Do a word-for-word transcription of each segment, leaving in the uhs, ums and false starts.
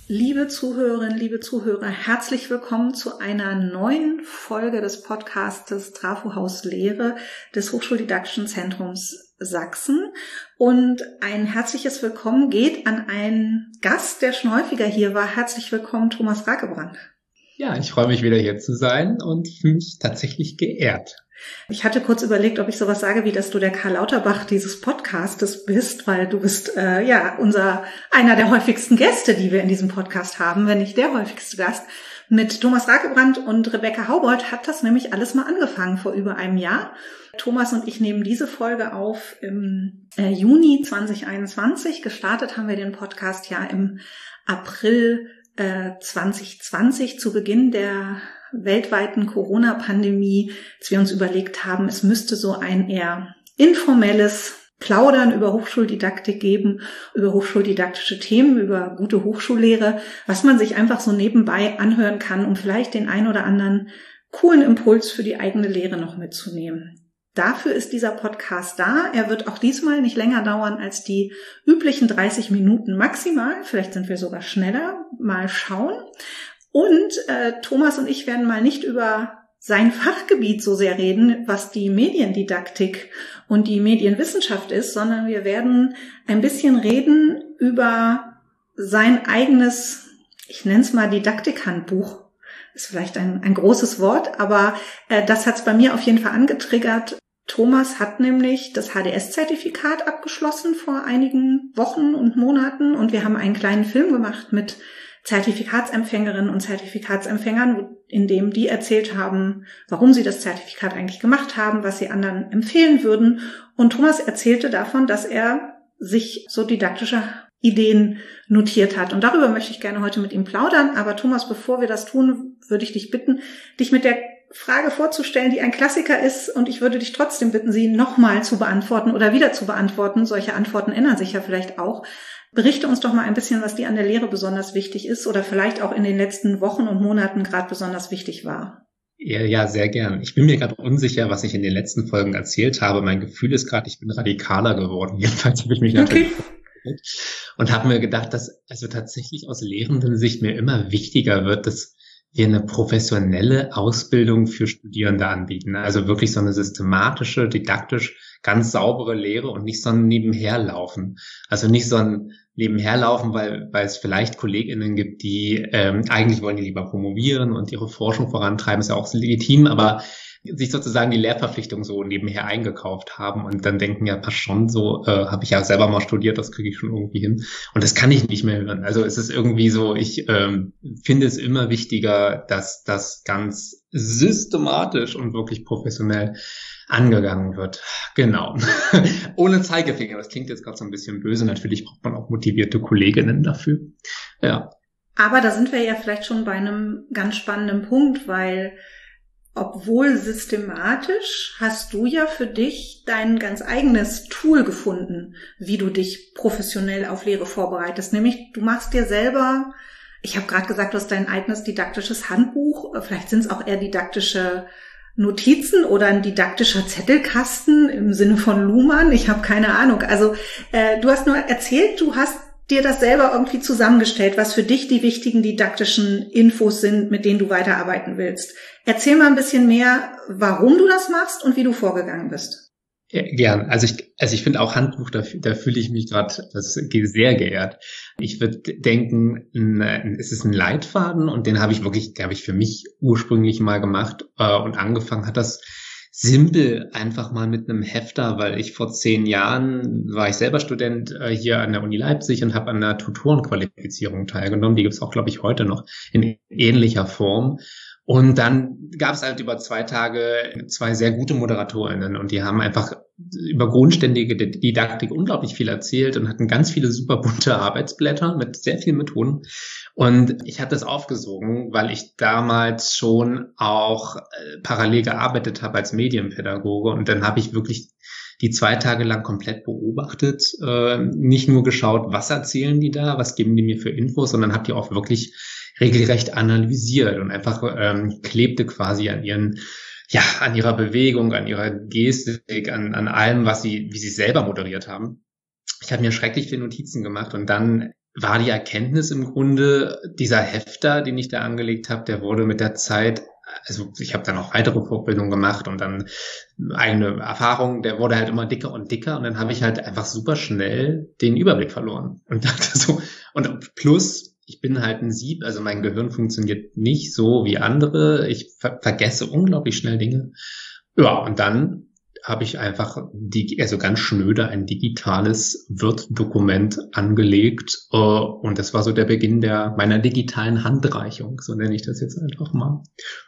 Liebe Zuhörerinnen, liebe Zuhörer, herzlich willkommen zu einer neuen Folge des Podcastes Trafohaus Lehre des Hochschuldidaktischen Zentrums Sachsen. Und ein herzliches Willkommen geht an einen Gast, der schon häufiger hier war. Herzlich willkommen, Thomas Rakebrand. Ja, ich freue mich wieder hier zu sein und fühle mich tatsächlich geehrt. Ich hatte kurz überlegt, ob ich sowas sage, wie dass du der Karl Lauterbach dieses Podcastes bist, weil du bist äh, ja unser einer der häufigsten Gäste, die wir in diesem Podcast haben, wenn nicht der häufigste Gast. Mit Thomas Rakebrand und Rebecca Haubold hat das nämlich alles mal angefangen vor über einem Jahr. Thomas und ich nehmen diese Folge auf im äh, Juni zwanzig einundzwanzig. Gestartet haben wir den Podcast ja im April äh, zwanzig zwanzig zu Beginn der weltweiten Corona-Pandemie, dass wir uns überlegt haben, es müsste so ein eher informelles Plaudern über Hochschuldidaktik geben, über hochschuldidaktische Themen, über gute Hochschullehre, was man sich einfach so nebenbei anhören kann, um vielleicht den ein oder anderen coolen Impuls für die eigene Lehre noch mitzunehmen. Dafür ist dieser Podcast da. Er wird auch diesmal nicht länger dauern als die üblichen dreißig Minuten maximal. Vielleicht sind wir sogar schneller. Mal schauen. Und äh, Thomas und ich werden mal nicht über sein Fachgebiet so sehr reden, was die Mediendidaktik und die Medienwissenschaft ist, sondern wir werden ein bisschen reden über sein eigenes, ich nenne es mal Didaktikhandbuch. Ist vielleicht ein, ein großes Wort, aber äh, das hat es bei mir auf jeden Fall angetriggert. Thomas hat nämlich das H D S-Zertifikat abgeschlossen vor einigen Wochen und Monaten und wir haben einen kleinen Film gemacht mit Zertifikatsempfängerinnen und Zertifikatsempfängern, in dem die erzählt haben, warum sie das Zertifikat eigentlich gemacht haben, was sie anderen empfehlen würden. Und Thomas erzählte davon, dass er sich so didaktische Ideen notiert hat. Und darüber möchte ich gerne heute mit ihm plaudern. Aber Thomas, bevor wir das tun, würde ich dich bitten, dich mit der Frage vorzustellen, die ein Klassiker ist. Und ich würde dich trotzdem bitten, sie nochmal zu beantworten oder wieder zu beantworten. Solche Antworten ändern sich ja vielleicht auch. Berichte uns doch mal ein bisschen, was dir an der Lehre besonders wichtig ist oder vielleicht auch in den letzten Wochen und Monaten gerade besonders wichtig war. Ja, ja, sehr gern. Ich bin mir gerade unsicher, was ich in den letzten Folgen erzählt habe. Mein Gefühl ist gerade, ich bin radikaler geworden. Jedenfalls habe ich mich natürlich okay. und habe mir gedacht, dass also tatsächlich aus Lehrendensicht mir immer wichtiger wird, dass wir eine professionelle Ausbildung für Studierende anbieten. Also wirklich so eine systematische, didaktisch ganz saubere Lehre und nicht so ein Nebenherlaufen. Also nicht so ein Nebenherlaufen, weil, weil es vielleicht KollegInnen gibt, die ähm, eigentlich wollen die lieber promovieren und ihre Forschung vorantreiben, ist ja auch legitim, aber sich sozusagen die Lehrverpflichtung so nebenher eingekauft haben und dann denken, ja, passt schon so, äh, habe ich ja selber mal studiert, das kriege ich schon irgendwie hin. Und das kann ich nicht mehr hören. Also es ist irgendwie so, ich ähm, finde es immer wichtiger, dass das ganz systematisch und wirklich professionell angegangen wird. Genau. Ohne Zeigefinger. Das klingt jetzt gerade so ein bisschen böse. Natürlich braucht man auch motivierte Kolleginnen dafür. Ja. Aber da sind wir ja vielleicht schon bei einem ganz spannenden Punkt, weil obwohl systematisch, hast du ja für dich dein ganz eigenes Tool gefunden, wie du dich professionell auf Lehre vorbereitest. Nämlich, du machst dir selber, ich habe gerade gesagt, du hast dein eigenes didaktisches Handbuch, vielleicht sind es auch eher didaktische Notizen oder ein didaktischer Zettelkasten im Sinne von Luhmann, ich habe keine Ahnung. Also äh, du hast nur erzählt, du hast dir das selber irgendwie zusammengestellt, was für dich die wichtigen didaktischen Infos sind, mit denen du weiterarbeiten willst. Erzähl mal ein bisschen mehr, warum du das machst und wie du vorgegangen bist. Ja, gern. Also ich, also ich finde auch Handbuch, da, da fühle ich mich gerade sehr geehrt. Ich würde denken, ein, es ist ein Leitfaden und den habe ich wirklich, glaube ich, für mich ursprünglich mal gemacht äh, und angefangen hat das simpel einfach mal mit einem Hefter, weil ich vor zehn Jahren war ich selber Student äh, hier an der Uni Leipzig und habe an der Tutorenqualifizierung teilgenommen. Die gibt's auch, glaube ich, heute noch in ähnlicher Form. Und dann gab es halt über zwei Tage zwei sehr gute ModeratorInnen und die haben einfach über grundständige Didaktik unglaublich viel erzählt und hatten ganz viele super bunte Arbeitsblätter mit sehr vielen Methoden. Und ich habe das aufgesogen, weil ich damals schon auch äh, parallel gearbeitet habe als Medienpädagoge und dann habe ich wirklich die zwei Tage lang komplett beobachtet, äh, nicht nur geschaut, was erzählen die da, was geben die mir für Infos, sondern habe die auch wirklich regelrecht analysiert und einfach ähm, klebte quasi an ihren, ja, an ihrer Bewegung, an ihrer Gestik, an, an allem, was sie, wie sie selber moderiert haben. Ich habe mir schrecklich viele Notizen gemacht und dann war die Erkenntnis im Grunde, dieser Hefter, den ich da angelegt habe, der wurde mit der Zeit, also ich habe dann auch weitere Fortbildungen gemacht und dann eigene Erfahrungen, der wurde halt immer dicker und dicker und dann habe ich halt einfach super schnell den Überblick verloren und dachte so, und plus, ich bin halt ein Sieb, also mein Gehirn funktioniert nicht so wie andere, ich ver- vergesse unglaublich schnell Dinge. Ja, und dann habe ich einfach die, also ganz schnöde ein digitales Word-Dokument angelegt äh, und das war so der Beginn der meiner digitalen Handreichung, so nenne ich das jetzt einfach mal.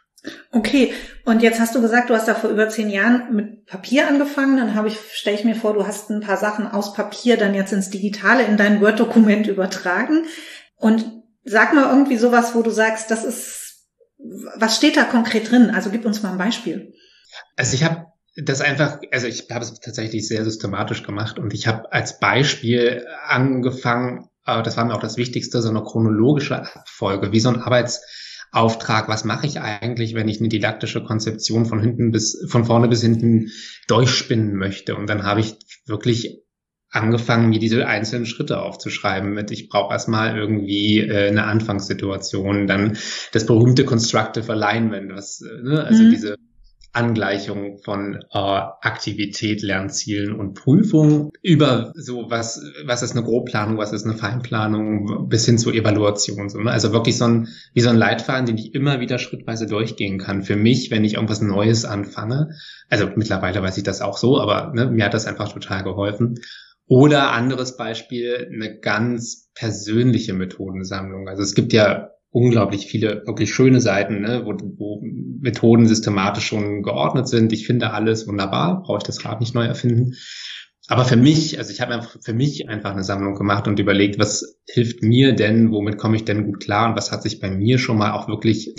Okay, und jetzt hast du gesagt, du hast da vor über zehn Jahren mit Papier angefangen, dann habe ich, stelle ich mir vor, du hast ein paar Sachen aus Papier dann jetzt ins Digitale, in dein Word-Dokument übertragen und sag mal irgendwie sowas, wo du sagst, das ist, was steht da konkret drin? Also gib uns mal ein Beispiel. Also ich habe das einfach, also ich habe es tatsächlich sehr systematisch gemacht und ich habe als Beispiel angefangen, äh, das war mir auch das Wichtigste, so eine chronologische Abfolge, wie so ein Arbeitsauftrag. Was mache ich eigentlich, wenn ich eine didaktische Konzeption von hinten bis, von vorne bis hinten durchspinnen möchte? Und dann habe ich wirklich angefangen, mir diese einzelnen Schritte aufzuschreiben mit, ich brauche erstmal irgendwie äh, eine Anfangssituation, dann das berühmte Constructive Alignment, was, äh, ne, also mhm. diese Angleichung von äh, Aktivität, Lernzielen und Prüfung über so was, was ist eine Grobplanung, was ist eine Feinplanung, bis hin zur Evaluation. So, ne? Also wirklich so ein, wie so ein Leitfaden, den ich immer wieder schrittweise durchgehen kann. Für mich, wenn ich irgendwas Neues anfange, also mittlerweile weiß ich das auch so, aber ne, mir hat das einfach total geholfen. Oder anderes Beispiel, eine ganz persönliche Methodensammlung. Also es gibt ja unglaublich viele wirklich schöne Seiten, ne, wo, wo Methoden systematisch schon geordnet sind. Ich finde alles wunderbar, brauche ich das Rad nicht neu erfinden. Aber für mich, also ich habe einfach für mich einfach eine Sammlung gemacht und überlegt, was hilft mir denn, womit komme ich denn gut klar und was hat sich bei mir schon mal auch wirklich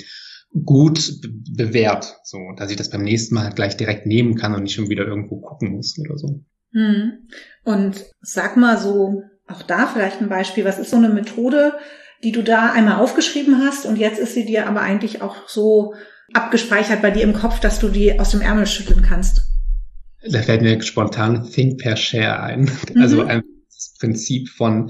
gut be- bewährt, so, dass ich das beim nächsten Mal gleich direkt nehmen kann und nicht schon wieder irgendwo gucken muss oder so. Hm. Und sag mal so, auch da vielleicht ein Beispiel, was ist so eine Methode, die du da einmal aufgeschrieben hast und jetzt ist sie dir aber eigentlich auch so abgespeichert bei dir im Kopf, dass du die aus dem Ärmel schütteln kannst? Da fällt mir spontan Think per Share ein. Mhm. Also ein Prinzip von,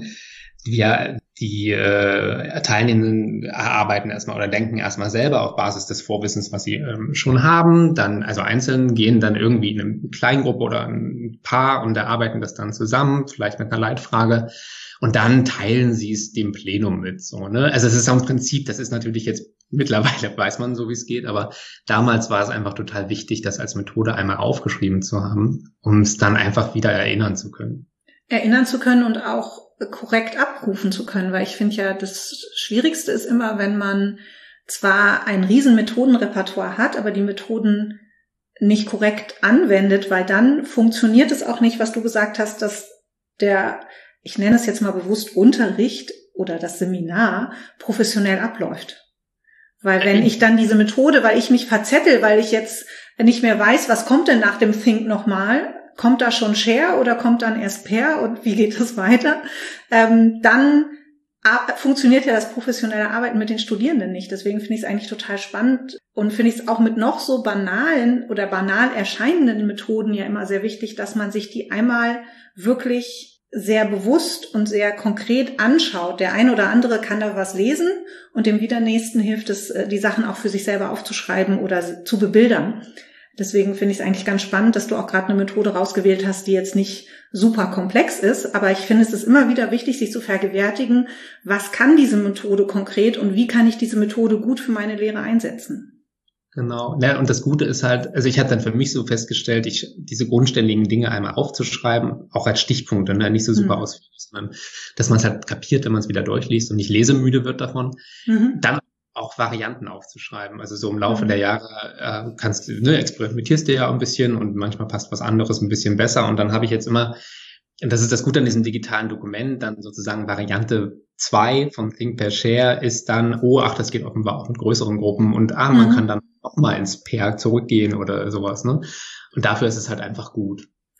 wir, die äh, Teilnehmenden erarbeiten erstmal oder denken erstmal selber auf Basis des Vorwissens, was sie ähm, schon haben. Dann, also einzeln gehen dann irgendwie in eine Kleingruppe oder ein Paar und erarbeiten das dann zusammen, vielleicht mit einer Leitfrage. Und dann teilen sie es dem Plenum mit, so, ne? Also es ist auch ein Prinzip, das ist natürlich jetzt, mittlerweile weiß man so, wie es geht, aber damals war es einfach total wichtig, das als Methode einmal aufgeschrieben zu haben, um es dann einfach wieder erinnern zu können. Erinnern zu können und auch korrekt abrufen zu können, weil ich finde ja, das Schwierigste ist immer, wenn man zwar ein riesen Methodenrepertoire hat, aber die Methoden nicht korrekt anwendet, weil dann funktioniert es auch nicht, was du gesagt hast, dass der, ich nenne es jetzt mal bewusst, Unterricht oder das Seminar professionell abläuft. Weil wenn ich dann diese Methode, weil ich mich verzettel, weil ich jetzt nicht mehr weiß, was kommt denn nach dem Think nochmal, kommt da schon Share oder kommt dann erst Pair und wie geht das weiter, ähm, dann a- funktioniert ja das professionelle Arbeiten mit den Studierenden nicht. Deswegen finde ich es eigentlich total spannend und finde ich es auch mit noch so banalen oder banal erscheinenden Methoden ja immer sehr wichtig, dass man sich die einmal wirklich sehr bewusst und sehr konkret anschaut. Der ein oder andere kann da was lesen und dem wieder Nächsten hilft es, die Sachen auch für sich selber aufzuschreiben oder zu bebildern. Deswegen finde ich es eigentlich ganz spannend, dass du auch gerade eine Methode rausgewählt hast, die jetzt nicht super komplex ist. Aber ich finde, es ist immer wieder wichtig, sich zu vergewärtigen, was kann diese Methode konkret und wie kann ich diese Methode gut für meine Lehre einsetzen. Genau. Ja, und das Gute ist halt, also ich habe dann für mich so festgestellt, ich diese grundständigen Dinge einmal aufzuschreiben, auch als Stichpunkte, ne, nicht so super mhm. ausführlich, sondern dass man es halt kapiert, wenn man es wieder durchliest und nicht lesemüde wird davon. Mhm. Dann auch Varianten aufzuschreiben. Also so im Laufe mhm. der Jahre äh, kannst du, ne, experimentierst du ja ein bisschen und manchmal passt was anderes ein bisschen besser. Und dann habe ich jetzt immer, und das ist das Gute an diesem digitalen Dokument, dann sozusagen Variante zwei von Think per Share ist dann, oh, ach, das geht offenbar auch mit größeren Gruppen und ah, man mhm. kann dann auch mal ins Pair zurückgehen oder sowas, ne? Und dafür ist es halt einfach gut.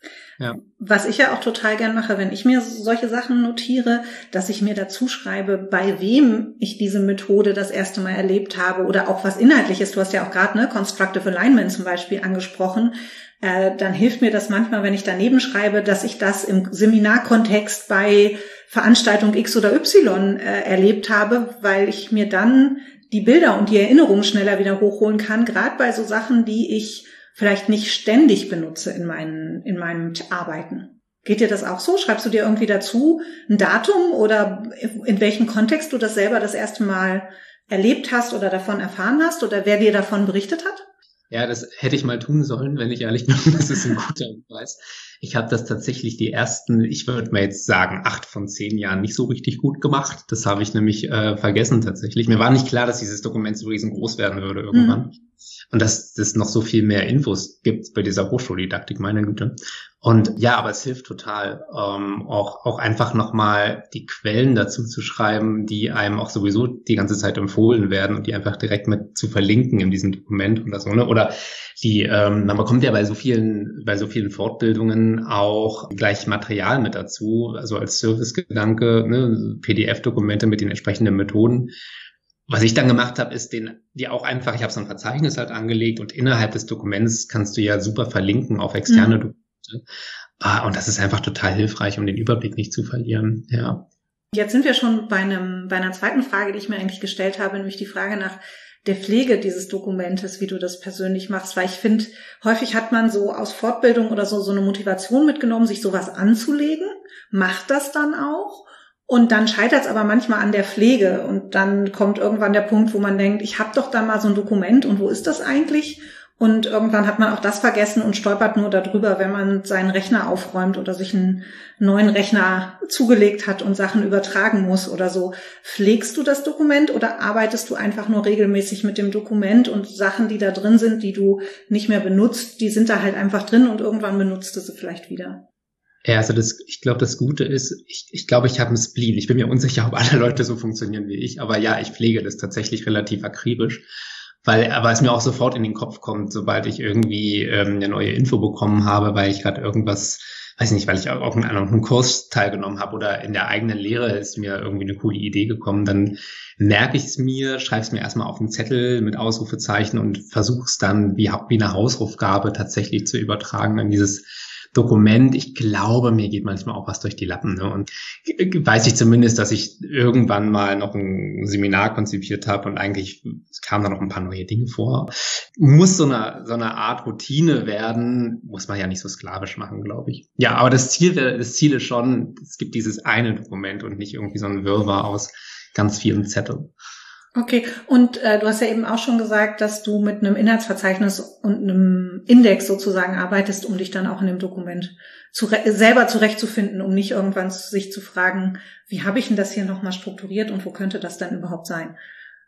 Ja. Was ich ja auch total gern mache, wenn ich mir solche Sachen notiere, dass ich mir dazu schreibe, bei wem ich diese Methode das erste Mal erlebt habe oder auch was Inhaltliches. Du hast ja auch gerade ne, Constructive Alignment zum Beispiel angesprochen. Äh, dann hilft mir das manchmal, wenn ich daneben schreibe, dass ich das im Seminarkontext bei Veranstaltung X oder Y äh, erlebt habe, weil ich mir dann die Bilder und die Erinnerungen schneller wieder hochholen kann, gerade bei so Sachen, die ich vielleicht nicht ständig benutze in meinen, in meinem Arbeiten. Geht dir das auch so? Schreibst du dir irgendwie dazu ein Datum oder in welchem Kontext du das selber das erste Mal erlebt hast oder davon erfahren hast oder wer dir davon berichtet hat? Ja, das hätte ich mal tun sollen, wenn ich ehrlich bin. Das ist ein guter Hinweis. Ich habe das tatsächlich die ersten, ich würde mal jetzt sagen, acht von zehn Jahren nicht so richtig gut gemacht. Das habe ich nämlich äh, vergessen tatsächlich. Mir war nicht klar, dass dieses Dokument so riesengroß werden würde irgendwann. Mhm. Und dass es noch so viel mehr Infos gibt bei dieser Hochschuldidaktik, meine Güte. Und ja, aber es hilft total, ähm, auch auch einfach nochmal die Quellen dazu zu schreiben, die einem auch sowieso die ganze Zeit empfohlen werden und die einfach direkt mit zu verlinken in diesem Dokument oder so, ne? Oder die, ähm, man bekommt ja bei so vielen, bei so vielen Fortbildungen auch gleich Material mit dazu, also als Servicegedanke, ne? P D F-Dokumente mit den entsprechenden Methoden. Was ich dann gemacht habe, ist den, die auch einfach, ich habe so ein Verzeichnis halt angelegt und innerhalb des Dokuments kannst du ja super verlinken auf externe mhm. Dokumente. Ah, und das ist einfach total hilfreich, um den Überblick nicht zu verlieren. Ja. Jetzt sind wir schon bei einem, bei einer zweiten Frage, die ich mir eigentlich gestellt habe, nämlich die Frage nach der Pflege dieses Dokumentes, wie du das persönlich machst, weil ich finde, häufig hat man so aus Fortbildung oder so so eine Motivation mitgenommen, sich sowas anzulegen, macht das dann auch. Und dann scheitert es aber manchmal an der Pflege und dann kommt irgendwann der Punkt, wo man denkt, ich habe doch da mal so ein Dokument und wo ist das eigentlich? Und irgendwann hat man auch das vergessen und stolpert nur darüber, wenn man seinen Rechner aufräumt oder sich einen neuen Rechner zugelegt hat und Sachen übertragen muss oder so. Pflegst du das Dokument oder arbeitest du einfach nur regelmäßig mit dem Dokument und Sachen, die da drin sind, die du nicht mehr benutzt, die sind da halt einfach drin und irgendwann benutzt du sie vielleicht wieder? Ja, also das, ich glaube, das Gute ist, ich, ich glaube, ich habe einen Spleen. Ich bin mir unsicher, ob alle Leute so funktionieren wie ich, aber ja, ich pflege das tatsächlich relativ akribisch, weil, aber es mir auch sofort in den Kopf kommt, sobald ich irgendwie ähm, eine neue Info bekommen habe, weil ich gerade irgendwas, weiß nicht, weil ich auch an einem Kurs teilgenommen habe oder in der eigenen Lehre ist mir irgendwie eine coole Idee gekommen, dann merke ich es mir, schreibe es mir erstmal auf einen Zettel mit Ausrufezeichen und versuche es dann wie, wie eine Hausaufgabe tatsächlich zu übertragen an dieses Dokument. Ich glaube, mir geht manchmal auch was durch die Lappen, ne? Und weiß ich zumindest, dass ich irgendwann mal noch ein Seminar konzipiert habe und eigentlich kamen da noch ein paar neue Dinge vor. Muss so eine, so eine Art Routine werden, muss man ja nicht so sklavisch machen, glaube ich. Ja, aber das Ziel, das Ziel ist schon, es gibt dieses eine Dokument und nicht irgendwie so ein Wirrwarr aus ganz vielen Zetteln. Okay, und äh, du hast ja eben auch schon gesagt, dass du mit einem Inhaltsverzeichnis und einem Index sozusagen arbeitest, um dich dann auch in dem Dokument zu, selber zurechtzufinden, um nicht irgendwann sich zu fragen, wie habe ich denn das hier nochmal strukturiert und wo könnte das dann überhaupt sein?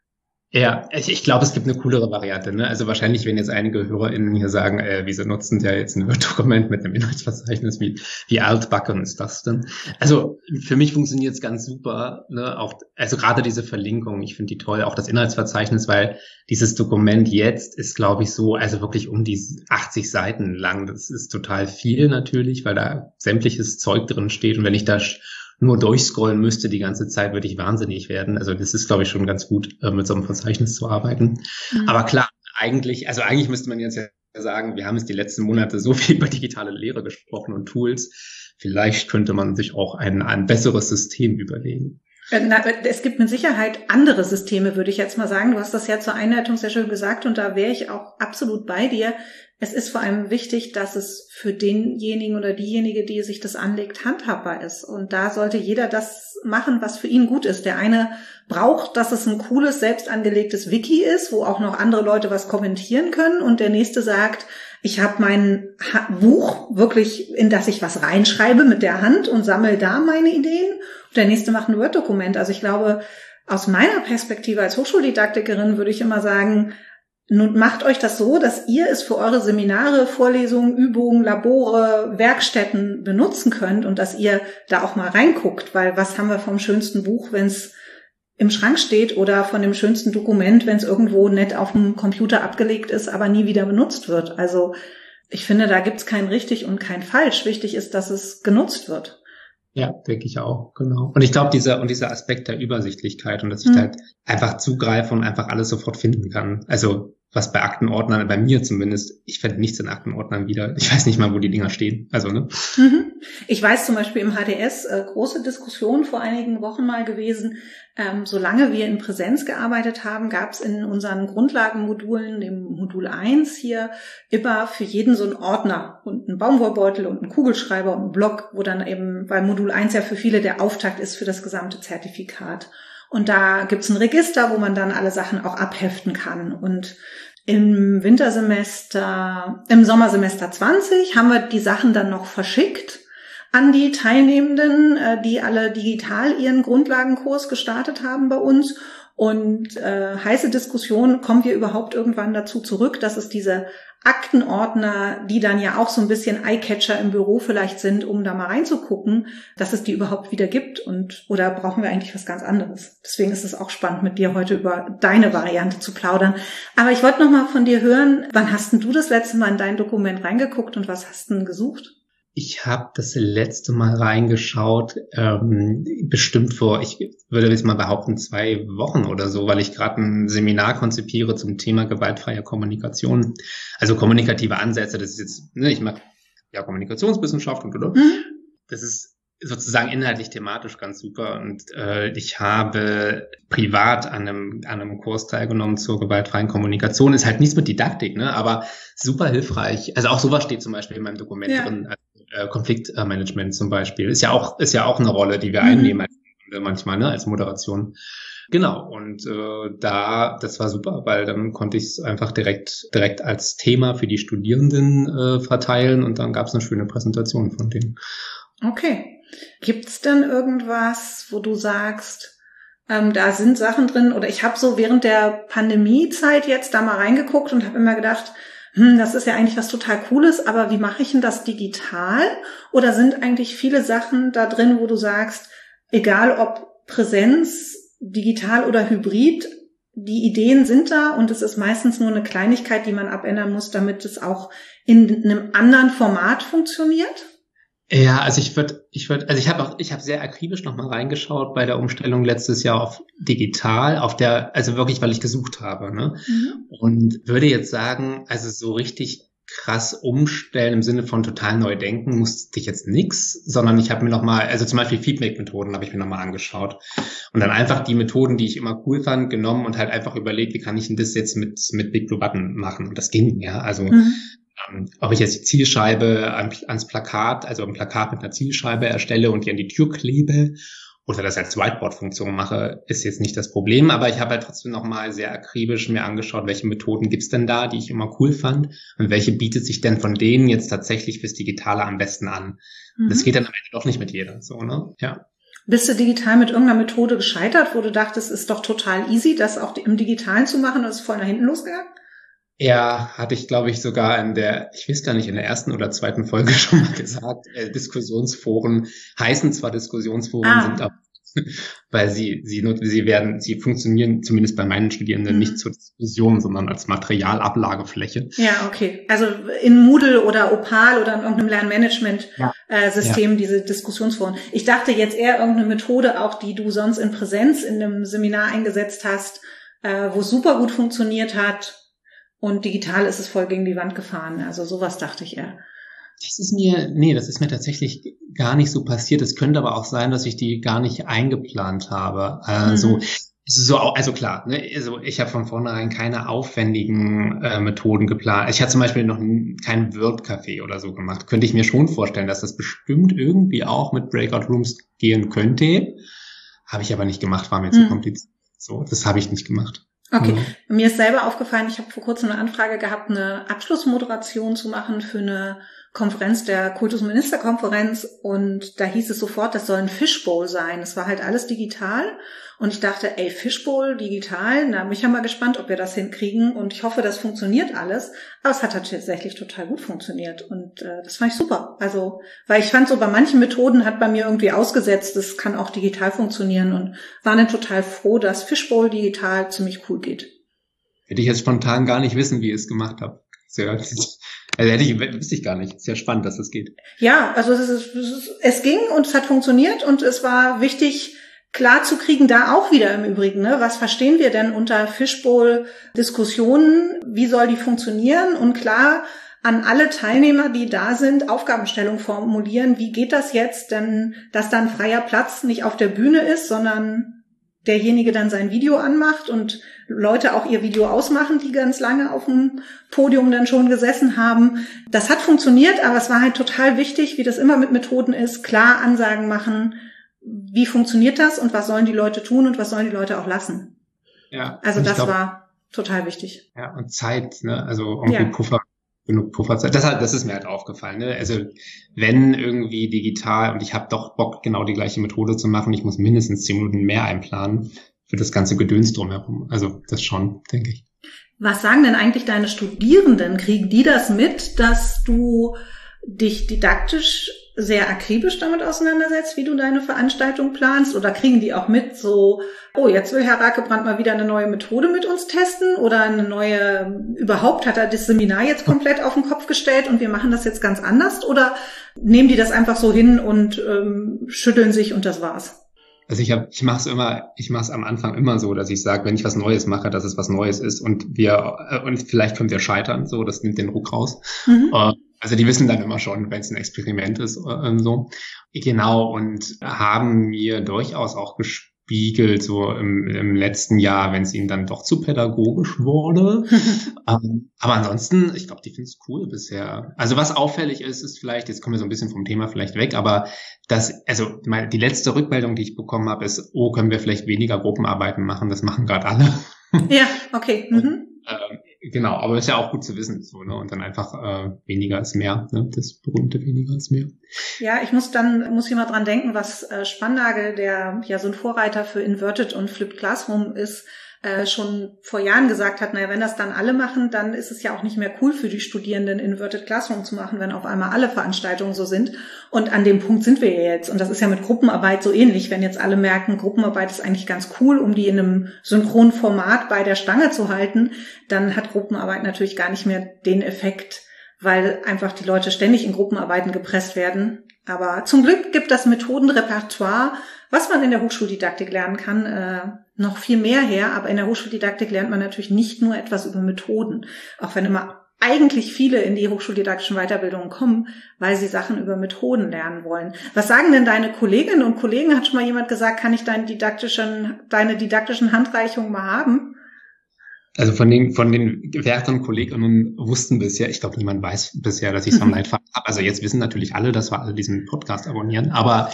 Ja, ich, ich glaube, es gibt eine coolere Variante, ne? Also wahrscheinlich, wenn jetzt einige HörerInnen hier sagen, äh, wieso nutzen ja jetzt ein Word-Dokument mit einem Inhaltsverzeichnis, wie, wie altbacken ist das denn? Also für mich funktioniert es ganz super, ne? Auch, also gerade diese Verlinkung, ich finde die toll, auch das Inhaltsverzeichnis, weil dieses Dokument jetzt ist, glaube ich, so, also wirklich um die achtzig Seiten lang. Das ist total viel natürlich, weil da sämtliches Zeug drin steht und wenn ich da nur durchscrollen müsste die ganze Zeit, würde ich wahnsinnig werden. Also das ist, glaube ich, schon ganz gut, äh, mit so einem Verzeichnis zu arbeiten. Mhm. Aber klar, eigentlich, also eigentlich müsste man jetzt ja sagen, wir haben jetzt die letzten Monate so viel über digitale Lehre gesprochen und Tools. Vielleicht könnte man sich auch ein, ein besseres System überlegen. Na, es gibt mit Sicherheit andere Systeme, würde ich jetzt mal sagen. Du hast das ja zur Einleitung sehr schön gesagt und da wäre ich auch absolut bei dir. Es ist vor allem wichtig, dass es für denjenigen oder diejenige, die sich das anlegt, handhabbar ist. Und da sollte jeder das machen, was für ihn gut ist. Der eine braucht, dass es ein cooles, selbst angelegtes Wiki ist, wo auch noch andere Leute was kommentieren können. Und der nächste sagt, ich habe mein Buch wirklich, in das ich was reinschreibe mit der Hand und sammle da meine Ideen. Und der nächste macht ein Word-Dokument. Also ich glaube, aus meiner Perspektive als Hochschuldidaktikerin würde ich immer sagen, nun macht euch das so, dass ihr es für eure Seminare, Vorlesungen, Übungen, Labore, Werkstätten benutzen könnt und dass ihr da auch mal reinguckt, weil was haben wir vom schönsten Buch, wenn es im Schrank steht oder von dem schönsten Dokument, wenn es irgendwo nett auf dem Computer abgelegt ist, aber nie wieder benutzt wird. Also ich finde, da gibt's kein richtig und kein falsch. Wichtig ist, dass es genutzt wird. Ja, denke ich auch, genau. Und ich glaube, dieser und dieser Aspekt der Übersichtlichkeit und dass ich hm. halt einfach zugreife und einfach alles sofort finden kann. Also was bei Aktenordnern, bei mir zumindest, ich finde nichts in Aktenordnern wieder. Ich weiß nicht mal, wo die Dinger stehen. Also, ne? Mhm. Ich weiß zum Beispiel im H D S, äh, große Diskussion vor einigen Wochen mal gewesen. Ähm, solange wir in Präsenz gearbeitet haben, gab es in unseren Grundlagenmodulen, dem Modul eins hier, immer für jeden so einen Ordner und einen Baumwollbeutel und einen Kugelschreiber und einen Block, wo dann eben, weil Modul eins ja für viele der Auftakt ist für das gesamte Zertifikat. Und da gibt's ein Register, wo man dann alle Sachen auch abheften kann. Und im Wintersemester, im Sommersemester zwanzig haben wir die Sachen dann noch verschickt an die Teilnehmenden, die alle digital ihren Grundlagenkurs gestartet haben bei uns. Und äh, heiße Diskussion, kommen wir überhaupt irgendwann dazu zurück, dass es diese Aktenordner, die dann ja auch so ein bisschen Eyecatcher im Büro vielleicht sind, um da mal reinzugucken, dass es die überhaupt wieder gibt, und oder brauchen wir eigentlich was ganz anderes? Deswegen ist es auch spannend, mit dir heute über deine Variante zu plaudern. Aber ich wollte noch mal von dir hören, wann hast denn du das letzte Mal in dein Dokument reingeguckt und was hast du denn gesucht? Ich habe das letzte Mal reingeschaut, ähm, bestimmt vor, ich würde jetzt mal behaupten, zwei Wochen oder so, weil ich gerade ein Seminar konzipiere zum Thema gewaltfreie Kommunikation. Also kommunikative Ansätze, das ist jetzt, ne, ich mache ja Kommunikationswissenschaft und oder. Mhm. Das ist sozusagen inhaltlich thematisch ganz super. Und äh, ich habe privat an einem, an einem Kurs teilgenommen zur gewaltfreien Kommunikation. Ist halt nichts mit Didaktik, ne, aber super hilfreich. Also auch sowas steht zum Beispiel in meinem Dokument ja. drin. Konfliktmanagement zum Beispiel ist ja auch ist ja auch eine Rolle, die wir mhm. einnehmen manchmal, ne, als Moderation. Genau, und äh, da das war super, weil dann konnte ich es einfach direkt direkt als Thema für die Studierenden äh, verteilen und dann gab es eine schöne Präsentation von denen. Okay, gibt's denn irgendwas, wo du sagst, ähm, da sind Sachen drin, oder ich habe so während der Pandemiezeit jetzt da mal reingeguckt und habe immer gedacht, das ist ja eigentlich was total Cooles, aber wie mache ich denn das digital? Oder sind eigentlich viele Sachen da drin, wo du sagst, egal ob Präsenz, digital oder hybrid, die Ideen sind da und es ist meistens nur eine Kleinigkeit, die man abändern muss, damit es auch in einem anderen Format funktioniert? Ja, also ich würde, ich würde, also ich habe auch, ich habe sehr akribisch nochmal reingeschaut bei der Umstellung letztes Jahr auf digital, auf der, also wirklich, weil ich gesucht habe, ne? Mhm. Und würde jetzt sagen, also so richtig krass umstellen im Sinne von total neu denken musste ich jetzt nix, sondern ich habe mir nochmal, also zum Beispiel Feedback-Methoden habe ich mir nochmal angeschaut und dann einfach die Methoden, die ich immer cool fand, genommen und halt einfach überlegt, wie kann ich denn das jetzt mit mit Big Blue Button machen? Und das ging, ja, also mhm. ob ich jetzt die Zielscheibe ans Plakat, also ein Plakat mit einer Zielscheibe erstelle und die an die Tür klebe oder das als Whiteboard-Funktion mache, ist jetzt nicht das Problem. Aber ich habe halt trotzdem nochmal sehr akribisch mir angeschaut, welche Methoden gibt's denn da, die ich immer cool fand und welche bietet sich denn von denen jetzt tatsächlich fürs Digitale am besten an. Mhm. Das geht dann am Ende doch nicht mit jeder, so, ne? Ja. Bist du digital mit irgendeiner Methode gescheitert, wo du dachtest, es ist doch total easy, das auch im Digitalen zu machen, und ist voll nach hinten losgegangen? Ja, hatte ich, glaube ich, sogar in der, ich weiß gar nicht, in der ersten oder zweiten Folge schon mal gesagt, äh, Diskussionsforen heißen zwar Diskussionsforen, ah. sind aber, weil sie, sie, sie werden, sie funktionieren zumindest bei meinen Studierenden mhm. nicht zur Diskussion, sondern als Materialablagefläche. Ja, okay. Also in Moodle oder Opal oder in irgendeinem Lernmanagement-System, ja. äh, ja. diese Diskussionsforen. Ich dachte jetzt eher irgendeine Methode auch, die du sonst in Präsenz in einem Seminar eingesetzt hast, äh, wo es super gut funktioniert hat. Und digital ist es voll gegen die Wand gefahren. Also sowas dachte ich eher. Das ist mir, nee, das ist mir tatsächlich gar nicht so passiert. Es könnte aber auch sein, dass ich die gar nicht eingeplant habe. Also, mhm. so, also klar, ne, also ich habe von vornherein keine aufwendigen äh, Methoden geplant. Ich hatte zum Beispiel noch kein Word-Café oder so gemacht. Könnte ich mir schon vorstellen, dass das bestimmt irgendwie auch mit Breakout Rooms gehen könnte. Habe ich aber nicht gemacht, war mir mhm. zu kompliziert. So, das habe ich nicht gemacht. Okay, mhm. Mir ist selber aufgefallen, ich habe vor kurzem eine Anfrage gehabt, eine Abschlussmoderation zu machen für eine Konferenz der Kultusministerkonferenz, und da hieß es sofort, das soll ein Fishbowl sein. Es war halt alles digital und ich dachte, ey, Fishbowl, digital, na, bin ich ja mal gespannt, ob wir das hinkriegen, und ich hoffe, das funktioniert alles. Aber es hat tatsächlich total gut funktioniert und äh, das fand ich super. Also, weil ich fand, so bei manchen Methoden hat bei mir irgendwie ausgesetzt, das kann auch digital funktionieren, und war dann total froh, dass Fishbowl digital ziemlich cool geht. Hätte ich jetzt spontan gar nicht wissen, wie ihr es gemacht habt. Sehr, also hätte ich, wüsste ich gar nicht. Sehr spannend, dass das geht. Ja, also es, ist, es, ist, es ging und es hat funktioniert und es war wichtig, klar zu kriegen, da auch wieder im Übrigen, ne? Was verstehen wir denn unter Fishbowl-Diskussionen? Wie soll die funktionieren? Und klar, an alle Teilnehmer, die da sind, Aufgabenstellung formulieren. Wie geht das jetzt? Denn, dass dann freier Platz nicht auf der Bühne ist, sondern derjenige dann sein Video anmacht und Leute auch ihr Video ausmachen, die ganz lange auf dem Podium dann schon gesessen haben. Das hat funktioniert, aber es war halt total wichtig, wie das immer mit Methoden ist, klar Ansagen machen, wie funktioniert das und was sollen die Leute tun und was sollen die Leute auch lassen. Ja. Also das glaub, war total wichtig. Ja, und Zeit, ne? Also irgendwie ja. Puffer, genug Pufferzeit. Das, das ist mir halt aufgefallen, ne? Also wenn irgendwie digital und ich habe doch Bock, genau die gleiche Methode zu machen, ich muss mindestens zehn Minuten mehr einplanen für das ganze Gedöns drumherum. Also das schon, denke ich. Was sagen denn eigentlich deine Studierenden? Kriegen die das mit, dass du dich didaktisch sehr akribisch damit auseinandersetzt, wie du deine Veranstaltung planst? Oder kriegen die auch mit so, oh, jetzt will Herr Rakebrand mal wieder eine neue Methode mit uns testen oder eine neue, überhaupt hat er das Seminar jetzt komplett auf den Kopf gestellt und wir machen das jetzt ganz anders? Oder nehmen die das einfach so hin und ähm, schütteln sich und das war's? Also ich habe, ich mache es immer, ich mache es am Anfang immer so, dass ich sage, wenn ich was Neues mache, dass es was Neues ist und wir äh, und vielleicht können wir scheitern, so, das nimmt den Druck raus. Mhm. Äh, also die wissen dann immer schon, wenn es ein Experiment ist, äh, so. Genau, und haben mir durchaus auch gespiegelt, so im, im letzten Jahr, wenn es ihnen dann doch zu pädagogisch wurde. ähm, aber ansonsten, ich glaube, die finden es cool bisher. Also was auffällig ist, ist vielleicht, jetzt kommen wir so ein bisschen vom Thema vielleicht weg, aber das, also meine, die letzte Rückmeldung, die ich bekommen habe, ist, oh, können wir vielleicht weniger Gruppenarbeiten machen? Das machen gerade alle. Ja, okay. Mhm. Und, ähm, genau, aber ist ja auch gut zu wissen, so, ne? Und dann einfach äh, weniger ist mehr, ne? Das berühmte weniger ist mehr. Ja, ich muss dann, muss ich mal dran denken, was äh, Spannagel, der ja so ein Vorreiter für Inverted und Flipped Classroom ist, äh, schon vor Jahren gesagt hat, naja, wenn das dann alle machen, dann ist es ja auch nicht mehr cool für die Studierenden, Inverted Classroom zu machen, wenn auf einmal alle Veranstaltungen so sind. Und an dem Punkt sind wir ja jetzt. Und das ist ja mit Gruppenarbeit so ähnlich. Wenn jetzt alle merken, Gruppenarbeit ist eigentlich ganz cool, um die in einem synchronen Format bei der Stange zu halten, dann hat Gruppenarbeit natürlich gar nicht mehr den Effekt, weil einfach die Leute ständig in Gruppenarbeiten gepresst werden. Aber zum Glück gibt das Methodenrepertoire, was man in der Hochschuldidaktik lernen kann, äh, noch viel mehr her. Aber in der Hochschuldidaktik lernt man natürlich nicht nur etwas über Methoden, auch wenn immer eigentlich viele in die hochschuldidaktischen Weiterbildungen kommen, weil sie Sachen über Methoden lernen wollen. Was sagen denn deine Kolleginnen und Kollegen? Hat schon mal jemand gesagt, kann ich deine didaktischen, deine didaktischen Handreichungen mal haben? Also von den von den werteren Kolleginnen wussten bisher, ich glaube, niemand weiß bisher, dass ich so einen Leitfaden habe. Also jetzt wissen natürlich alle, dass wir alle diesen Podcast abonnieren. Aber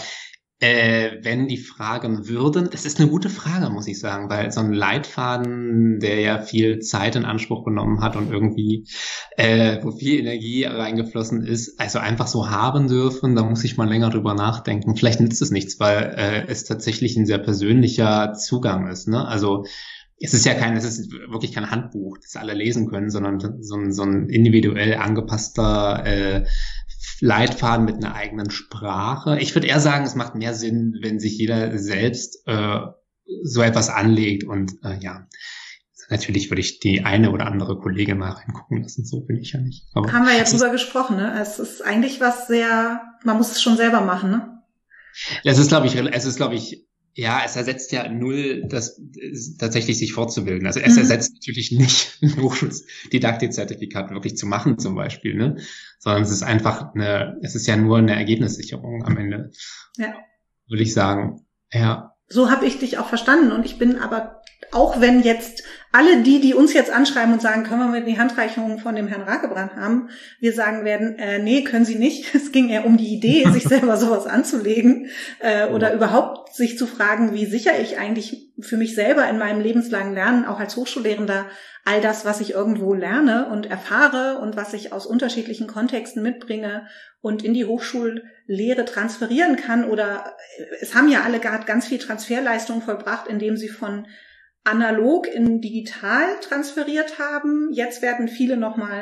äh, wenn die fragen würden, es ist eine gute Frage, muss ich sagen, weil so ein Leitfaden, der ja viel Zeit in Anspruch genommen hat und irgendwie äh, wo viel Energie reingeflossen ist, also einfach so haben dürfen, da muss ich mal länger drüber nachdenken. Vielleicht nützt es nichts, weil äh, es tatsächlich ein sehr persönlicher Zugang ist, ne? Also es ist ja kein, es ist wirklich kein Handbuch, das alle lesen können, sondern so ein, so ein individuell angepasster äh, Leitfaden mit einer eigenen Sprache. Ich würde eher sagen, es macht mehr Sinn, wenn sich jeder selbst äh, so etwas anlegt und äh, ja, natürlich würde ich die eine oder andere Kollegin mal reingucken lassen, so bin ich ja nicht. Aber haben wir ja drüber gesprochen, ne? Es ist eigentlich was sehr, man muss es schon selber machen, ne? Es ist, glaube ich, es ist, glaube ich, ja, es ersetzt ja null, das tatsächlich sich fortzubilden. Also es mhm. ersetzt natürlich nicht ein Hochschuldidaktik-Zertifikat wirklich zu machen zum Beispiel, ne? Sondern es ist einfach eine, es ist ja nur eine Ergebnissicherung am Ende. Ja. Würde ich sagen, ja. So habe ich dich auch verstanden und ich bin aber, auch wenn jetzt alle die, die uns jetzt anschreiben und sagen, können wir mit die Handreichungen von dem Herrn Rakebrand haben, wir sagen werden, äh, nee, können Sie nicht. Es ging eher um die Idee, sich selber sowas anzulegen äh, oder ja. überhaupt sich zu fragen, wie sicher ich eigentlich für mich selber in meinem lebenslangen Lernen, auch als Hochschullehrender, all das, was ich irgendwo lerne und erfahre und was ich aus unterschiedlichen Kontexten mitbringe und in die Hochschullehre transferieren kann. Oder es haben ja alle gerade ganz viel Transferleistung vollbracht, indem sie von analog in digital transferiert haben. Jetzt werden viele nochmal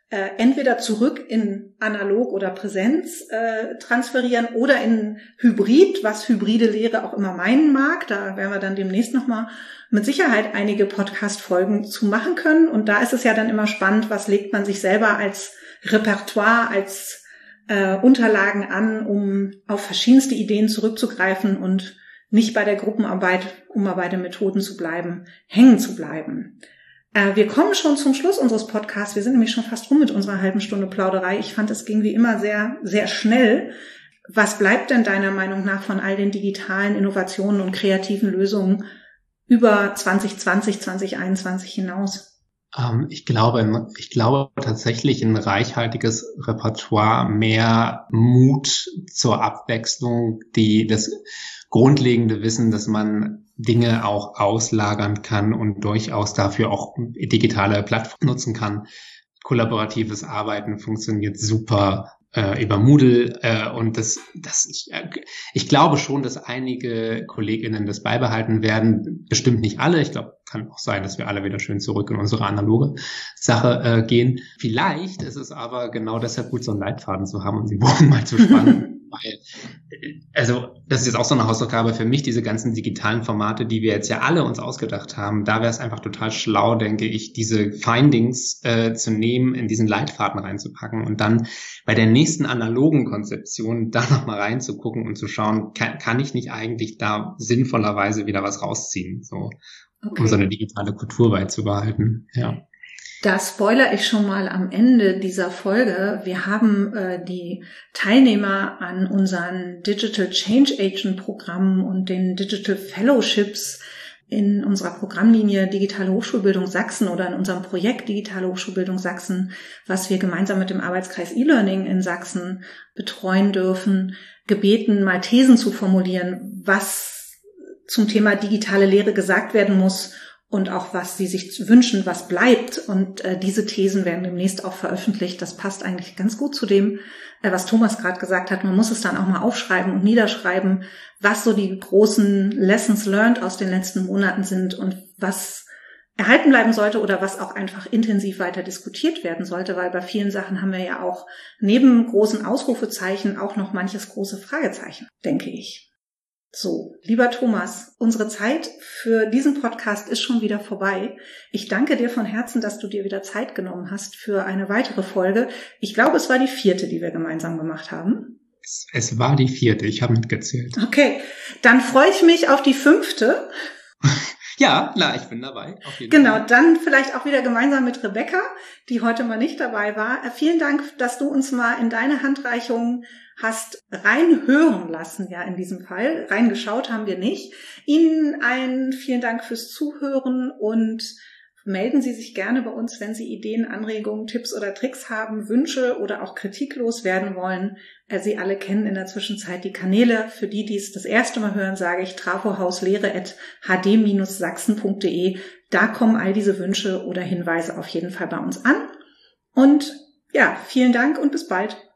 äh, entweder zurück in analog oder Präsenz äh, transferieren oder in Hybrid, was hybride Lehre auch immer meinen mag. Da werden wir dann demnächst nochmal mit Sicherheit einige Podcast-Folgen zu machen können. Und da ist es ja dann immer spannend, was legt man sich selber als Repertoire, als äh, Unterlagen an, um auf verschiedenste Ideen zurückzugreifen und nicht bei der Gruppenarbeit, um mal bei den Methoden zu bleiben, hängen zu bleiben. Äh, wir kommen schon zum Schluss unseres Podcasts. Wir sind nämlich schon fast rum mit unserer halben Stunde Plauderei. Ich fand, es ging wie immer sehr, sehr schnell. Was bleibt denn deiner Meinung nach von all den digitalen Innovationen und kreativen Lösungen über zwanzig zwanzig, zwanzig einundzwanzig hinaus? Ähm, ich glaube, ich glaube tatsächlich ein reichhaltiges Repertoire, mehr Mut zur Abwechslung, die das grundlegende Wissen, dass man Dinge auch auslagern kann und durchaus dafür auch digitale Plattformen nutzen kann. Kollaboratives Arbeiten funktioniert super äh, über Moodle äh, und das, das ich, äh, ich glaube schon, dass einige KollegInnen das beibehalten werden. Bestimmt nicht alle. Ich glaube, kann auch sein, dass wir alle wieder schön zurück in unsere analoge Sache äh, gehen. Vielleicht ist es aber genau deshalb gut, so einen Leitfaden zu haben und den Bogen mal zu spannen. Weil, also das ist jetzt auch so eine Hausaufgabe für mich, diese ganzen digitalen Formate, die wir jetzt ja alle uns ausgedacht haben. Da wäre es einfach total schlau, denke ich, diese Findings äh, zu nehmen, in diesen Leitfaden reinzupacken und dann bei der nächsten analogen Konzeption da nochmal reinzugucken und zu schauen, kann, kann ich nicht eigentlich da sinnvollerweise wieder was rausziehen, so, okay, um so eine digitale Kultur beizubehalten, ja. Da spoilere ich schon mal am Ende dieser Folge. Wir haben äh, die Teilnehmer an unseren Digital Change Agent Programmen und den Digital Fellowships in unserer Programmlinie Digitale Hochschulbildung Sachsen oder in unserem Projekt Digitale Hochschulbildung Sachsen, was wir gemeinsam mit dem Arbeitskreis E-Learning in Sachsen betreuen dürfen, gebeten, mal Thesen zu formulieren, was zum Thema digitale Lehre gesagt werden muss und auch was sie sich wünschen, was bleibt. Und äh, diese Thesen werden demnächst auch veröffentlicht. Das passt eigentlich ganz gut zu dem, äh, was Thomas gerade gesagt hat. Man muss es dann auch mal aufschreiben und niederschreiben, was so die großen Lessons learned aus den letzten Monaten sind und was erhalten bleiben sollte oder was auch einfach intensiv weiter diskutiert werden sollte, weil bei vielen Sachen haben wir ja auch neben großen Ausrufezeichen auch noch manches große Fragezeichen, denke ich. So, lieber Thomas, unsere Zeit für diesen Podcast ist schon wieder vorbei. Ich danke dir von Herzen, dass du dir wieder Zeit genommen hast für eine weitere Folge. Ich glaube, es war die vierte, die wir gemeinsam gemacht haben. Es, es war die vierte, ich habe mitgezählt. Okay, dann freue ich mich auf die fünfte. Ja, klar, ich bin dabei. Auf jeden genau, Fall. Dann vielleicht auch wieder gemeinsam mit Rebecca, die heute mal nicht dabei war. Vielen Dank, dass du uns mal in deine Handreichung hast reinhören lassen, ja, in diesem Fall. Reingeschaut haben wir nicht. Ihnen allen vielen Dank fürs Zuhören und melden Sie sich gerne bei uns, wenn Sie Ideen, Anregungen, Tipps oder Tricks haben, Wünsche oder auch Kritik loswerden wollen. Sie alle kennen in der Zwischenzeit die Kanäle. Für die, die es das erste Mal hören, sage ich trafohauslehre at h d dash sachsen punkt d e. Da kommen all diese Wünsche oder Hinweise auf jeden Fall bei uns an. Und ja, vielen Dank und bis bald.